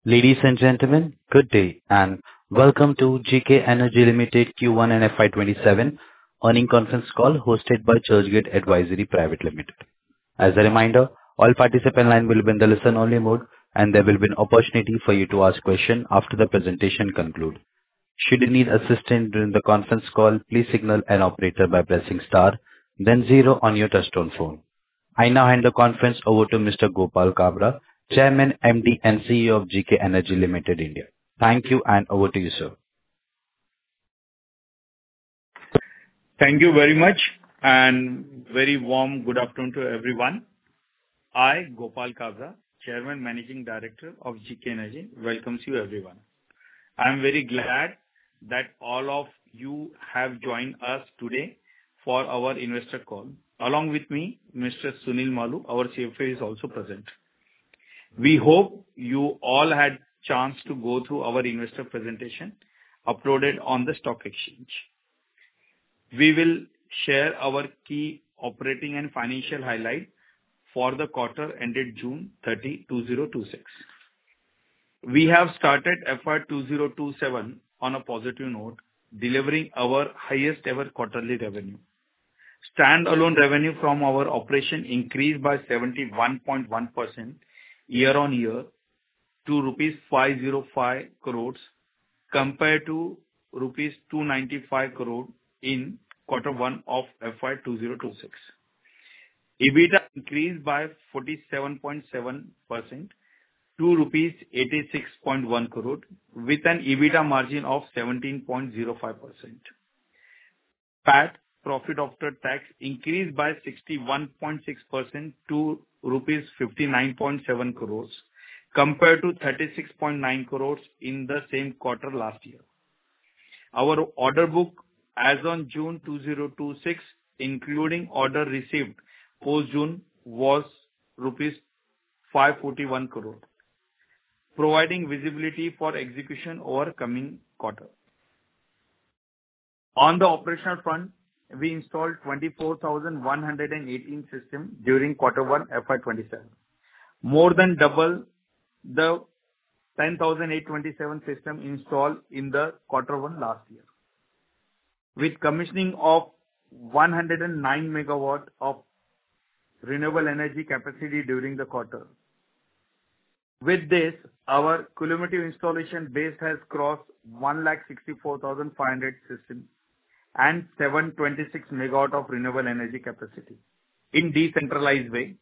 Ladies and gentlemen, good day, and welcome to GK Energy Limited Q1 and FY 2027 earnings conference call hosted by Churchgate Advisory Private Limited. As a reminder, all participant line will be in the listen-only mode, and there will be an opportunity for you to ask questions after the presentation conclude. Should you need assistance during the conference call, please signal an operator by pressing star, then zero on your touchtone phone. I now hand the conference over to Mr. Gopal Kabra, Chairman, MD, and CEO of GK Energy Limited India. Thank you, and over to you, sir. Thank you very much, and very warm good afternoon to everyone. I, Gopal Kabra, Chairman, Managing Director of GK Energy, welcomes you everyone. I am very glad that all of you have joined us today for our investor call. Along with me, Mr. Sunil Malu, our CFO, is also present. We hope you all had chance to go through our investor presentation uploaded on the stock exchange. We will share our key operating and financial highlight for the quarter ended June 30, 2026. We have started FY 2027 on a positive note, delivering our highest ever quarterly revenue. Standalone revenue from our operation increased by 71.1% year-on-year to rupees 505 crores compared to rupees 295 crore in quarter one of FY 2026. EBITDA increased by 47.7% to rupees 86.1 crore with an EBITDA margin of 17.05%. PAT, profit after tax, increased by 61.6% to rupees 59.7 crores compared to 36.9 crores in the same quarter last year. Our order book as on June 2026, including order received post-June, was rupees 541 crore, providing visibility for execution over coming quarter. On the operational front, we installed 24,118 systems during quarter one FY 2027, more than double the 10,827 systems installed in the quarter one last year. With commissioning of 109 MW of renewable energy capacity during the quarter. With this, our cumulative installation base has crossed 164,500 systems and 726 MW of renewable energy capacity in decentralized way.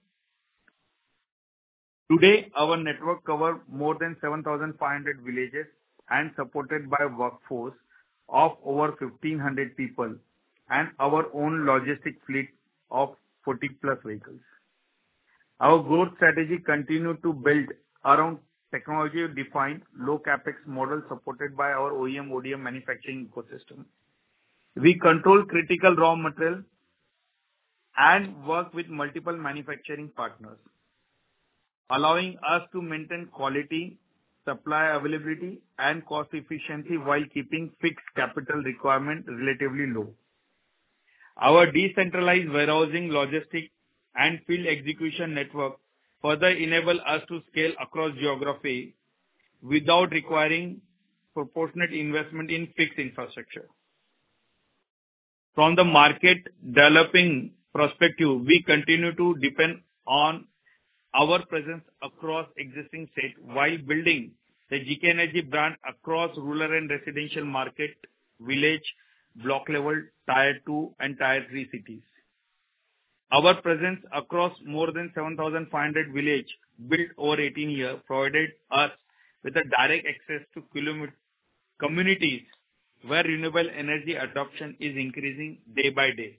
Today, our network covers more than 7,500 villages and supported by a workforce of over 1,500 people and our own logistic fleet of 40+ vehicles. Our growth strategy continued to build around technology-defined low capex model supported by our OEM/ODM manufacturing ecosystem. We control critical raw material and work with multiple manufacturing partners, allowing us to maintain quality, supply availability, and cost efficiency while keeping fixed capital requirement relatively low. Our decentralized warehousing, logistic, and field execution network further enable us to scale across geography without requiring proportionate investment in fixed infrastructure. From the market developing perspective, we continue to depend on our presence across existing states while building the GK Energy brand across rural and residential market, village, block level, tier 2 and tier 3 cities. Our presence across more than 7,500 villages built over 18 years provided us with a direct access to communities where renewable energy adoption is increasing day by day.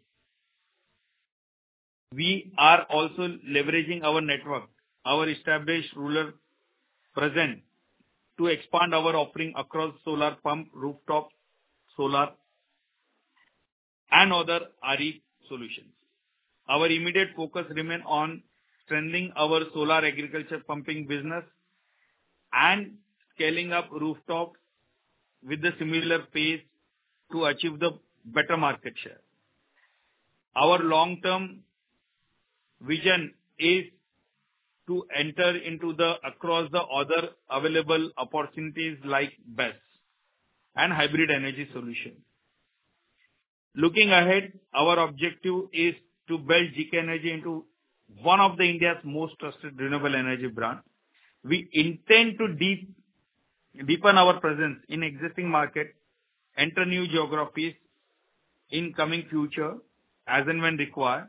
We are also leveraging our network, our established rural presence, to expand our offering across solar pump, rooftop solar, and other RE solutions. Our immediate focus remains on strengthening our solar agriculture pumping business and scaling up rooftop with the similar pace to achieve the better market share. Our long-term vision is to enter into across the other available opportunities like BESS and hybrid energy solution. Looking ahead, our objective is to build GK Energy into one of the India's most trusted renewable energy brand. We intend to deepen our presence in existing market, enter new geographies in coming future as and when required,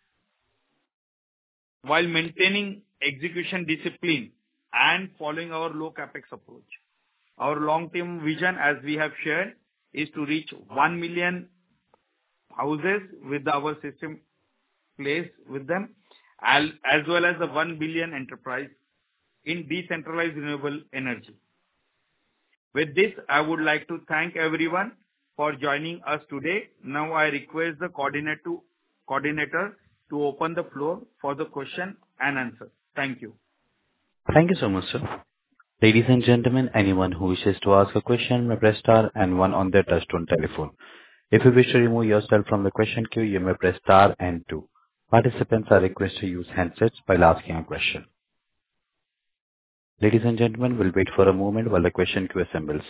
while maintaining execution discipline and following our low capex approach. Our long-term vision, as we have shared, is to reach 1 million houses with our system placed with them, as well as the 1 billion enterprise in decentralized renewable energy. With this, I would like to thank everyone for joining us today. Now I request the coordinator to open the floor for the question and answer. Thank you. Thank you so much, sir. Ladies and gentlemen, anyone who wishes to ask a question may press star and one on their touchtone telephone. If you wish to remove yourself from the question queue, you may press star and two. Participants are requested to use handsets while asking a question. Ladies and gentlemen, we'll wait for a moment while the question queue assembles.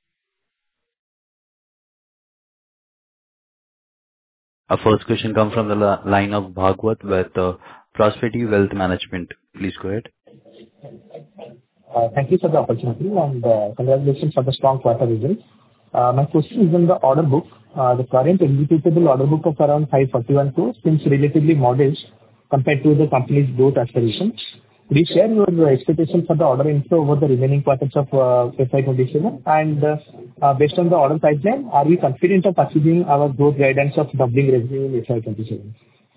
Our first question comes from the line of Bhagwat with Prosperity Wealth Management. Please go ahead. Thank you for the opportunity and congratulations for the strong quarter results. My question is on the order book. The current executable order book of around 541 crores seems relatively modest compared to the company's growth aspirations. Could you share your expectation for the order inflow over the remaining quarters of FY27? And based on the order pipeline, are we confident of achieving our growth guidance of doubling revenue in FY27?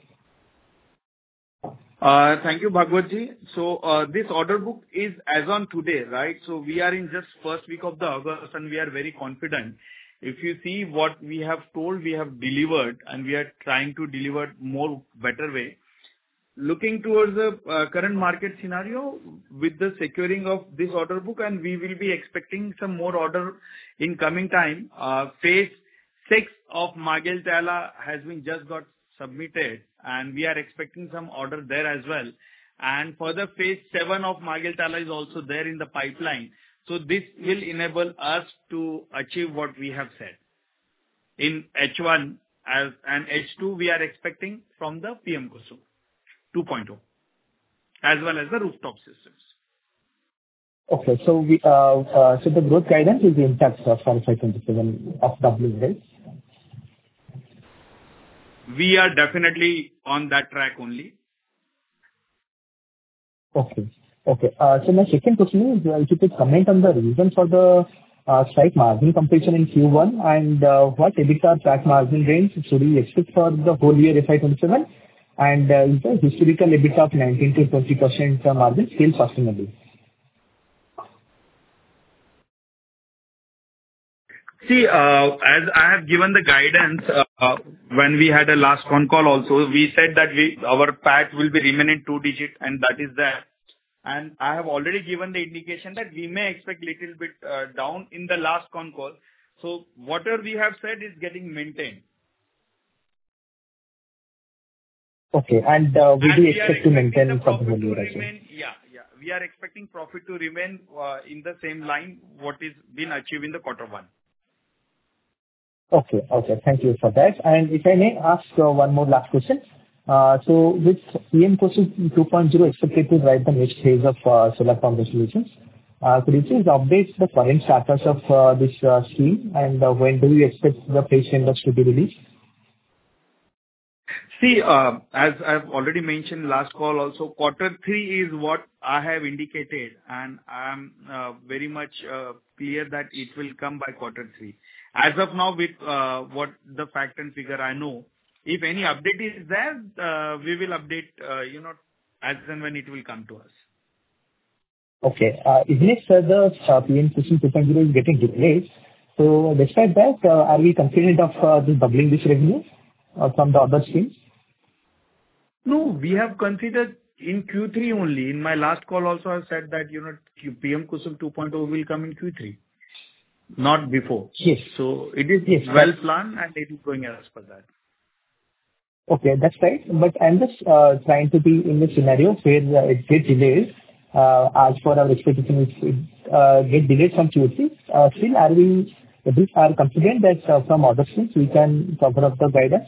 Thank you, Bhagwatji. So, this order book is as on today, right? So we are in just first week of the August, and we are very confident. If you see what we have told, we have delivered, and we are trying to deliver more better way. Looking towards the current market scenario with the securing of this order book, and we will be expecting some more order in coming time. Phase 6 of Margell-Tala has been just got submitted, and we are expecting some order there as well. And further, phase 7 of Margell-Tala is also there in the pipeline. So this will enable us to achieve what we have said. In H1 and H2, we are expecting from the PM KUSUM 2.0, as well as the rooftop systems. Okay, so so the growth guidance is intact for FY27 of doubling, right? We are definitely on that track only. Okay. So my second question is, if you could comment on the reason for the slight margin compression in Q1, and what EBITDA track margin range should we expect for the whole year FY27? And is the historical EBITDA of 19 to 20% margin still sustainable? See, as I have given the guidance, when we had a last phone call also, we said that our PAT will be remaining 2-digit, and that is there. And I have already given the indication that we may expect little bit down in the last phone call. So whatever we have said is getting maintained. Okay, and we do expect to maintain for the whole year as well. Yeah. We are expecting profit to remain in the same line what is been achieved in the quarter 1. Okay. Thank you for that. And if I may ask one more last question. So with PM KUSUM 2.0 expected to drive the next phase of solar power solutions, could you please update the current status of this scheme, and when do you expect the phase tenders to be released? See, as I've already mentioned last call also, quarter 3 is what I have indicated, and I'm very much clear that it will come by quarter 3. As of now, with what the fact and figure I know, if any update is there, we will update, as and when it will come to us. Okay. Isn't it, sir, the PM KUSUM 2.0 is getting delayed? So despite that, are we confident of doubling this revenue from the other schemes? No, we have considered in Q3 only. In my last call also, I said that, PM KUSUM 2.0 will come in Q3, not before. Yes. So it is well planned, and it is going as per that. Okay, that's right. But I'm just trying to be in the scenario where it gets delayed. As for our expectation, it get delayed from Q3. Still, are confident that from order streams we can cover up the guidance?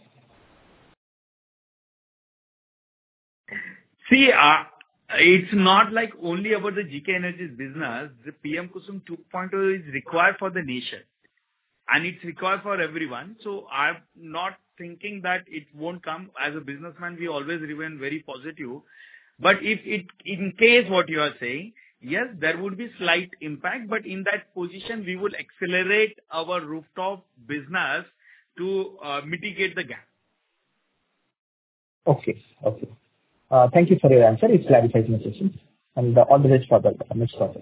See, it's not like only about the GK Energy's business. The PM KUSUM 2.0 is required for the nation, and it's required for everyone. So I'm not thinking that it won't come. As a businessman, we always remain very positive. But if it, in case what you are saying, yes, there would be slight impact, but in that position, we will accelerate our rooftop business to mitigate the gap. Okay. Okay. Thank you for your answer. It clarifies my question. And all the best for the next process.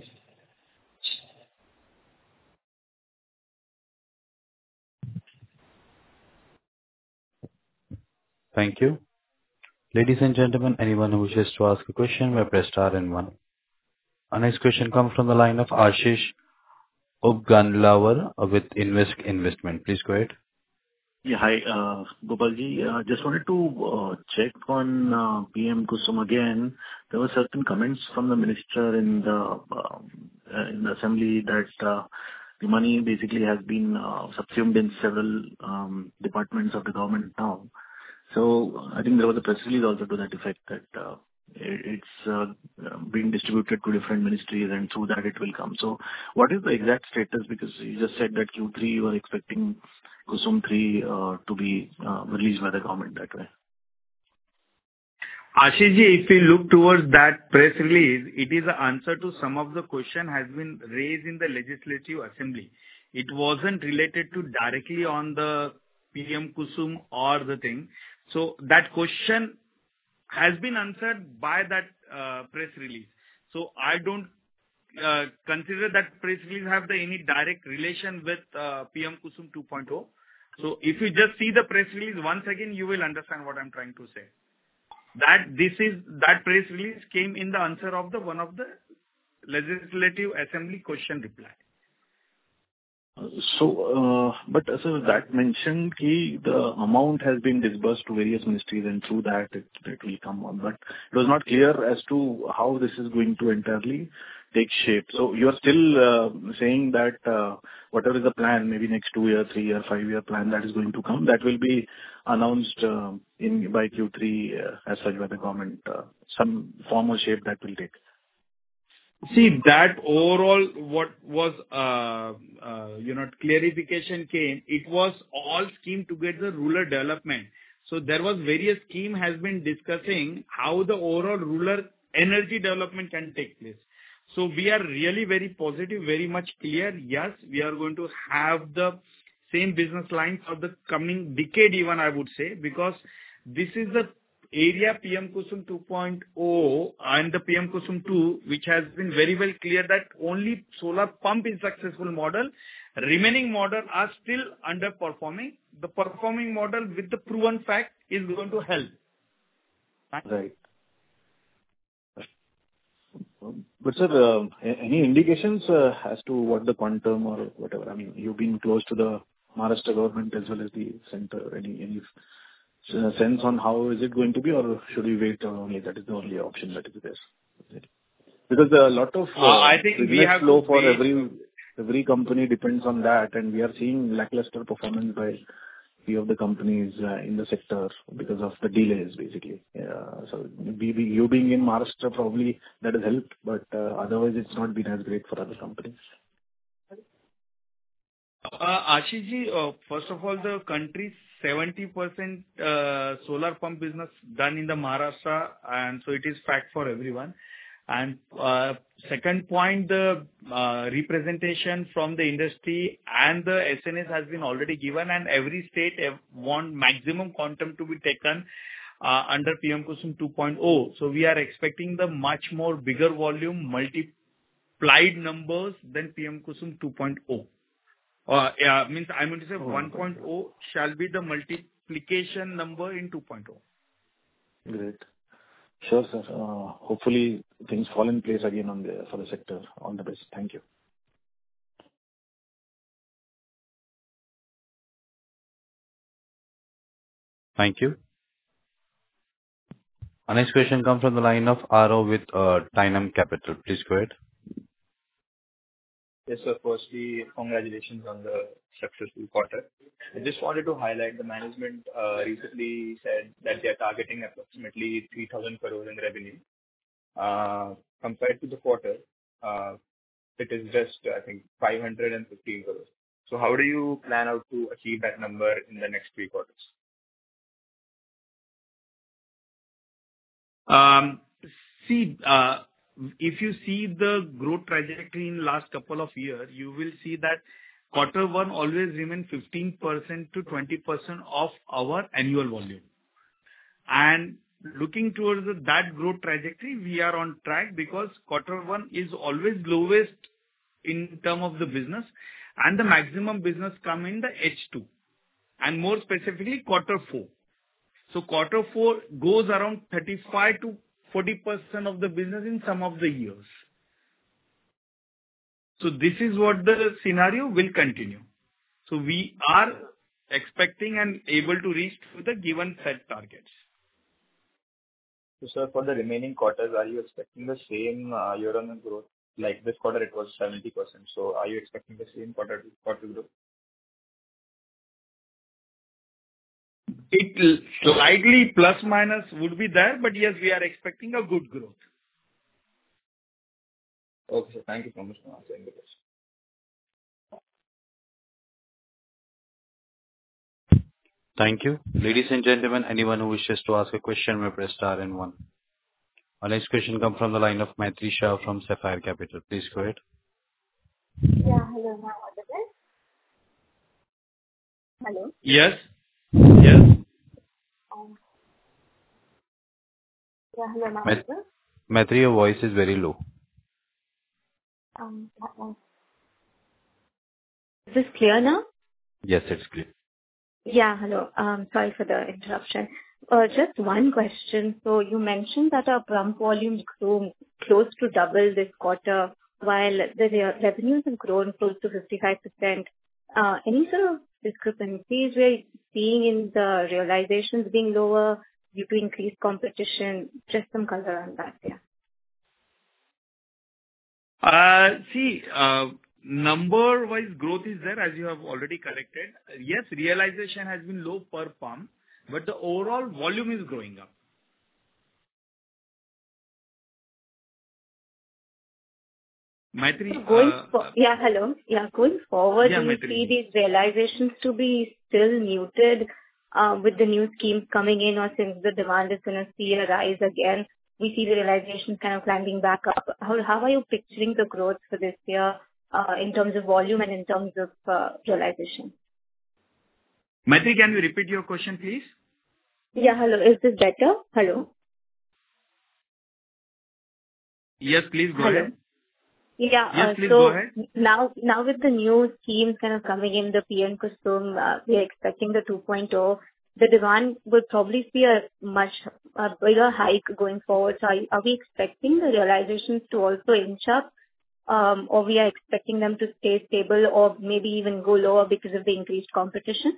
Thank you. Ladies and gentlemen, anyone who wishes to ask a question may press star and one. Our next question comes from the line of Ashish Upganlawar with Invest Investment. Please go ahead. Yeah. Hi, Gopalji. Just wanted to check on PM KUSUM again. There were certain comments from the minister in the assembly that the money basically has been subsumed in several departments of the government now. So I think there was a press release also to that effect that it's being distributed to different ministries, and through that it will come. So what is the exact status? Because you just said that Q3 you are expecting KUSUM 3 to be released by the government that way. Ashishji, if you look towards that press release, it is an answer to some of the question has been raised in the Legislative Assembly. It wasn't related to directly on the PM KUSUM or the thing. So that question has been answered by that press release. So I don't consider that press release have any direct relation with PM KUSUM 2.0. So if you just see the press release once again, you will understand what I'm trying to say. That press release came in the answer of one of the Legislative Assembly question reply. So, but so that mentioned the amount has been disbursed to various ministries, and through that it will come on. But it was not clear as to how this is going to entirely take shape. So you are still saying that whatever is the plan, maybe next 2-year, 3-year, 5-year plan that is going to come, that will be announced by Q3 as such by the government, some form or shape that will take. See, that overall, what was, clarification came, it was all scheme together rural development. So there was various scheme has been discussing how the overall rural energy development can take place. So we are really very positive, very much clear. Yes, we are going to have the same business lines for the coming decade even, I would say, because this is the area PM KUSUM 2.0 and the PM KUSUM 2, which has been very well clear that only solar pump is successful model. Remaining model are still underperforming. The performing model with the proven fact is going to help. Right. But sir, any indications as to what the quantum or whatever? I mean, you've been close to the Maharashtra government as well as the center. Any sense on how is it going to be, or should we wait only? That is the only option that is there. Because a lot of I think we have flow for every company depends on that, and we are seeing lackluster performance by few of the companies in the sector because of the delays, basically. So you being in Maharashtra, probably that has helped, but otherwise it's not been as great for other companies. Ashishji, first of all, the country's 70% solar pump business done in the Maharashtra, and so it is fact for everyone. And second point, the representation from the industry and the SNS has been already given, and every state want maximum quantum to be taken under PM KUSUM 2.0. So we are expecting the much more bigger volume, multiplied numbers than PM KUSUM 2.0. Means I mean to say 1.0 shall be the multiplication number in 2.0. Great. Sure, sir. Hopefully things fall in place again for the sector. All the best. Thank you. Thank you. Our next question comes from the line of Aro with Dynam Capital. Please go ahead. Yes, sir. Firstly, congratulations on the successful quarter. I just wanted to highlight the management recently said that they are targeting approximately 3,000 crores in revenue. Compared to the quarter, it is just, I think, 515 crores. So how do you plan out to achieve that number in the next 3 quarters? See, if you see the growth trajectory in last couple of years, you will see that quarter one always remain 15% to 20% of our annual volume. And looking towards that growth trajectory, we are on track because quarter one is always lowest in terms of the business, and the maximum business come in the H2, and more specifically, quarter four. So quarter four goes around 35 to 40% of the business in some of the years. So this is what the scenario will continue. So we are expecting and able to reach to the given set targets. So, sir, for the remaining quarters, are you expecting the same year-on-year growth? Like this quarter, it was 70%. So are you expecting the same quarter growth? It slightly plus minus would be there, but yes, we are expecting a good growth. Okay, sir. Thank you so much for answering the question. Thank you. Ladies and gentlemen, anyone who wishes to ask a question may press star and one. Our next question comes from the line of Maitri Shah from Sapphire Capital. Please go ahead. Yeah, hello. Now audible? Hello? Yes. Yes. Yeah, hello. Now audible? Maitri, your voice is very low. Is this clear now? Yes, it's clear. Yeah, hello. Sorry for the interruption. Just one question. So you mentioned that our pump volume grew close to double this quarter, while the revenues have grown close to 55%. Any sort of discrepancies we're seeing in the realizations being lower due to increased competition? Just some color on that, yeah. Number-wise growth is there, as you have already corrected. Yes, realization has been low per pump, but the overall volume is growing up. Maitri, hello. Yeah, going forward, Yeah, do you Maitri. see these realizations to be still muted with the new schemes coming in, or since the demand is going to see a rise again, we see the realizations kind of climbing back up? How are you picturing the growth for this year in terms of volume and in terms of realization? Maitri, can you repeat your question, please? Yeah, hello. Is this better? Hello? Yes, please go Hello. ahead. Yeah. Yes, please go ahead. Now with the new schemes kind of coming in, the PM Kusum, we are expecting the 2.0. The demand will probably see a much bigger hike going forward. So are we expecting the realizations to also inch up, or we are expecting them to stay stable or maybe even go lower because of the increased competition?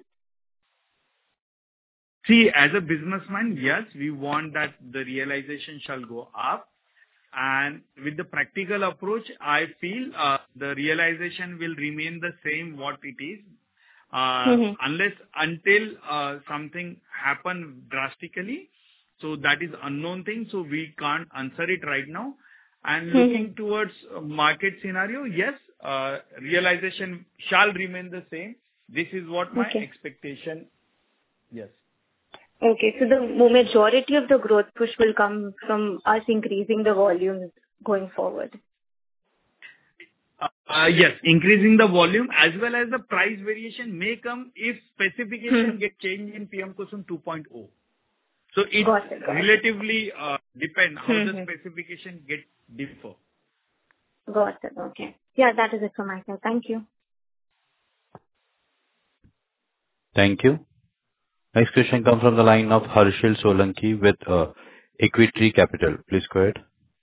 See, as a businessman, yes, we want that the realization shall go up. And with the practical approach, I feel the realization will remain the same what it is. Until something happen drastically. So that is unknown thing. So we can't answer it right now. And looking towards market scenario, yes, realization shall remain the same. This is what my expectation. Yes. Okay, so the majority of the growth push will come from us increasing the volumes going forward. Yes, increasing the volume as well as the price variation may come if specification get changed in PM Kusum 2.0. So it relatively depend how the specification get differ. Got it. Okay. Yeah, that is it from my side. Thank you. Thank you. Next question comes from the line of Harshil Solanki with Equitree Capital. Please go ahead.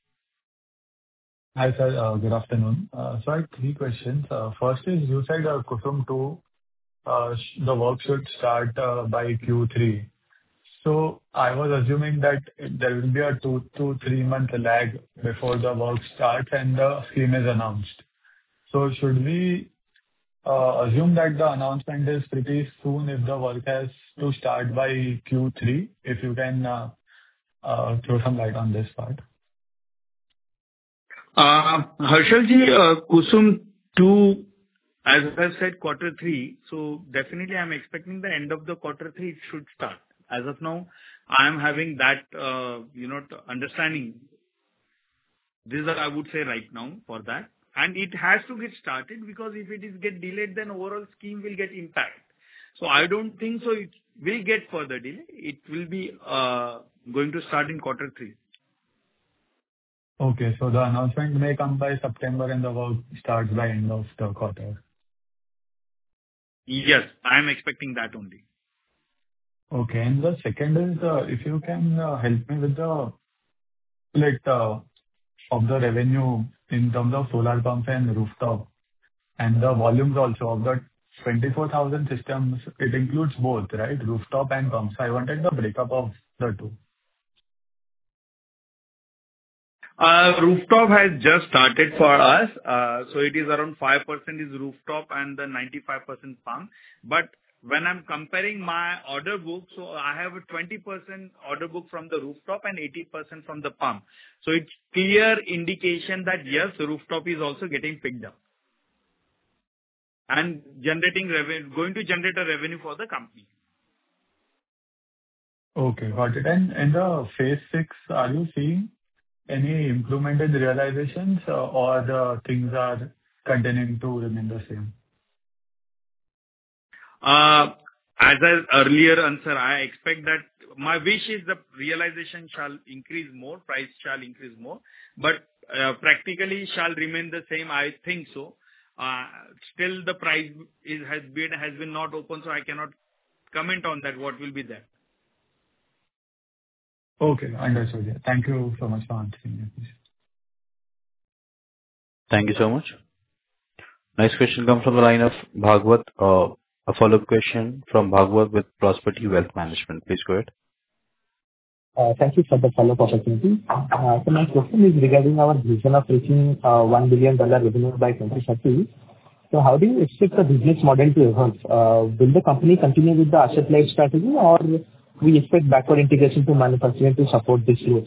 Hi, sir. Good afternoon. So I have 3 questions. First is, you said Kusum 2, the work should start by Q3. So I was assuming that there will be a 2 to 3 month lag before the work starts and the scheme is announced. So should we assume that the announcement is pretty soon if the work has to start by Q3? If you can throw some light on this part. Harshalji, Kusum 2, as I said, quarter 3. So definitely I'm expecting the end of the quarter 3 it should start. As of now, I am having that, understanding. This is what I would say right now for that. And it has to get started because if it is get delayed, then overall scheme will get impact. So I don't think so it will get further delay. It will be going to start in quarter 3. Okay. So the announcement may come by September and the work starts by end of the quarter. Yes, I am expecting that only. Okay. And the second is, if you can help me with the split of the revenue in terms of solar pumps and rooftop, and the volumes also of the 24,000 systems, it includes both, right? Rooftop and pumps. I wanted the breakup of the two. Rooftop has just started for us. So it is around 5% is rooftop and the 95% pump. But when I'm comparing my order book, so I have a 20% order book from the rooftop and 80% from the pump. So it's clear indication that yes, rooftop is also getting picked up and generating revenue, going to generate a revenue for the company. Okay, got it. And in the phase 6, are you seeing any improvement in realizations, or the things are continuing to remain the same? As an earlier answer, I expect that my wish is the realization shall increase more, price shall increase more, but practically shall remain the same. I think so. Still the price has been not open, so I cannot comment on that. What will be there? Okay, understood. Yeah. Thank you so much for answering your question. Thank you so much. Next question comes from the line of Bhagwat. A follow-up question from Bhagwat with Prosperity Wealth Management. Please go ahead. Thank you for the follow-up opportunity. So my question is regarding our vision of reaching $1 billion revenue by 2030. So how do you expect the business model to evolve? Will the company continue with the asset-light strategy, or we expect backward integration to manufacturing to support this growth?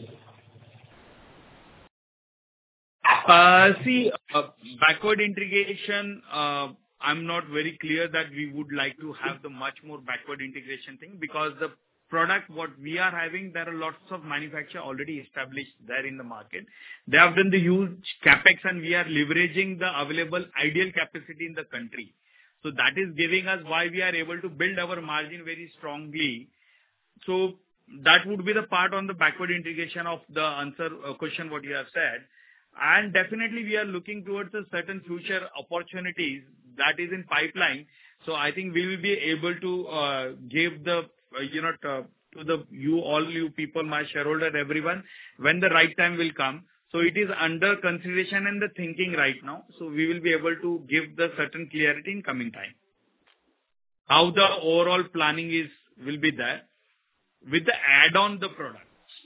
Backward integration, I'm not very clear that we would like to have the much more backward integration thing, because the product what we are having, there are lots of manufacturer already established there in the market. They have done the huge capex and we are leveraging the available ideal capacity in the country. So that is giving us why we are able to build our margin very strongly. So that would be the part on the backward integration of the answer question what you have said. And definitely we are looking towards a certain future opportunities that is in pipeline. So I think we will be able to give the, to you people, my shareholder, everyone, when the right time will come. So it is under consideration and the thinking right now. So we will be able to give the certain clarity in coming time. How the overall planning will be there with the add-on the product.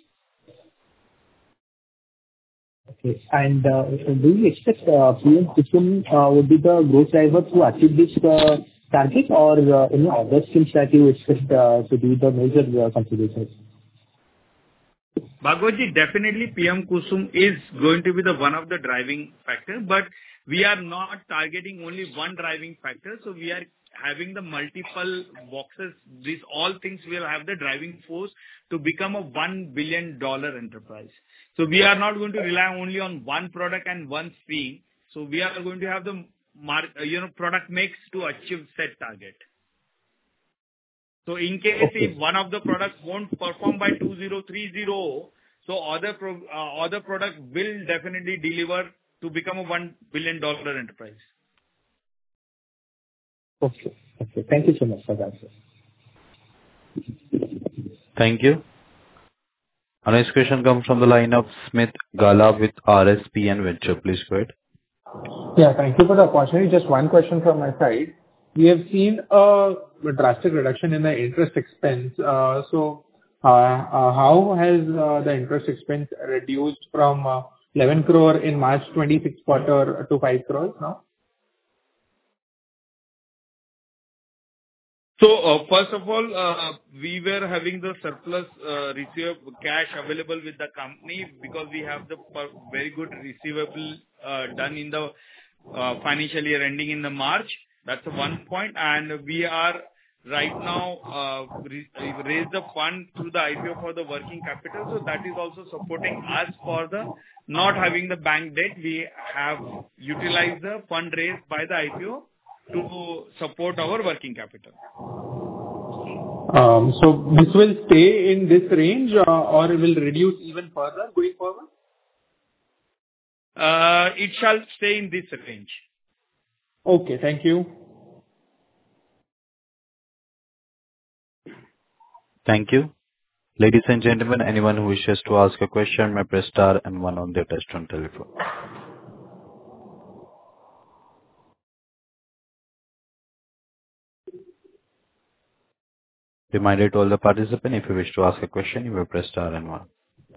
Okay. And do you expect PM KUSUM would be the growth driver to achieve this target, or any other schemes that you expect to be the major contributors? Bhagwatji, definitely PM KUSUM is going to be the one of the driving factors, but we are not targeting only one driving factor. So we are having the multiple boxes. These all things will have the driving force to become a $1 billion enterprise. So we are not going to rely only on one product and one fee. So we are going to have the product mix to achieve set target. So in case if one of the products won't perform by 2030, so other product will definitely deliver to become a $1 billion enterprise. Okay. Thank you so much for that, sir. Thank you. Our next question comes from the line of Smith Gala with RSPN Venture. Please go ahead. Yeah, thank you for the opportunity. Just one question from my side. We have seen a drastic reduction in the interest expense. So How has the interest expense reduced from 11 crore in March 26 quarter to 5 crores now? So, first of all, we were having the surplus cash available with the company because we have the very good receivable done in the financial year ending in the March. That's one point. And we are right now raised the fund through the IPO for the working capital. So that is also supporting us for the not having the bank debt. We have utilized the fund raised by the IPO to support our working capital. So this will stay in this range or will reduce even further going forward? It shall stay in this range. Okay, thank you. Thank you. Ladies and gentlemen, anyone who wishes to ask a question may press star and one on their touchtone telephone. Reminder to all the participants, if you wish to ask a question, you may press star and one.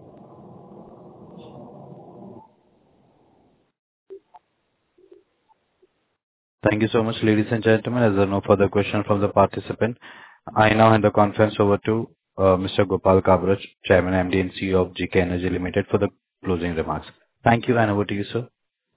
Thank you so much, ladies and gentlemen. As there are no further questions from the participant, I now hand the conference over to Mr. Gopal Kabra, Chairman, MD and CEO of GK Energy Limited, for the closing remarks. Thank you, and over to you, sir.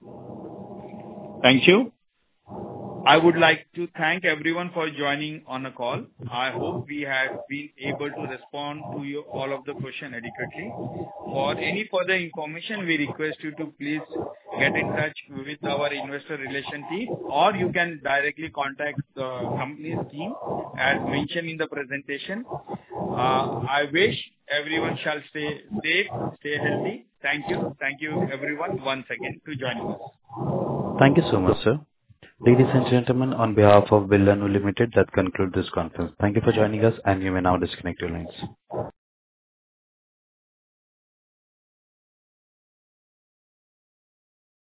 Thank you. I would like to thank everyone for joining on the call. I hope we have been able to respond to all of the questions adequately. For any further information, we request you to please get in touch with our investor relation team, or you can directly contact the company's team as mentioned in the presentation. I wish everyone shall stay safe, stay healthy. Thank you. Thank you everyone once again to joining us. Thank you so much, sir. Ladies and gentlemen, on behalf of Birla Limited, that concludes this conference. Thank you for joining us, and you may now disconnect your lines.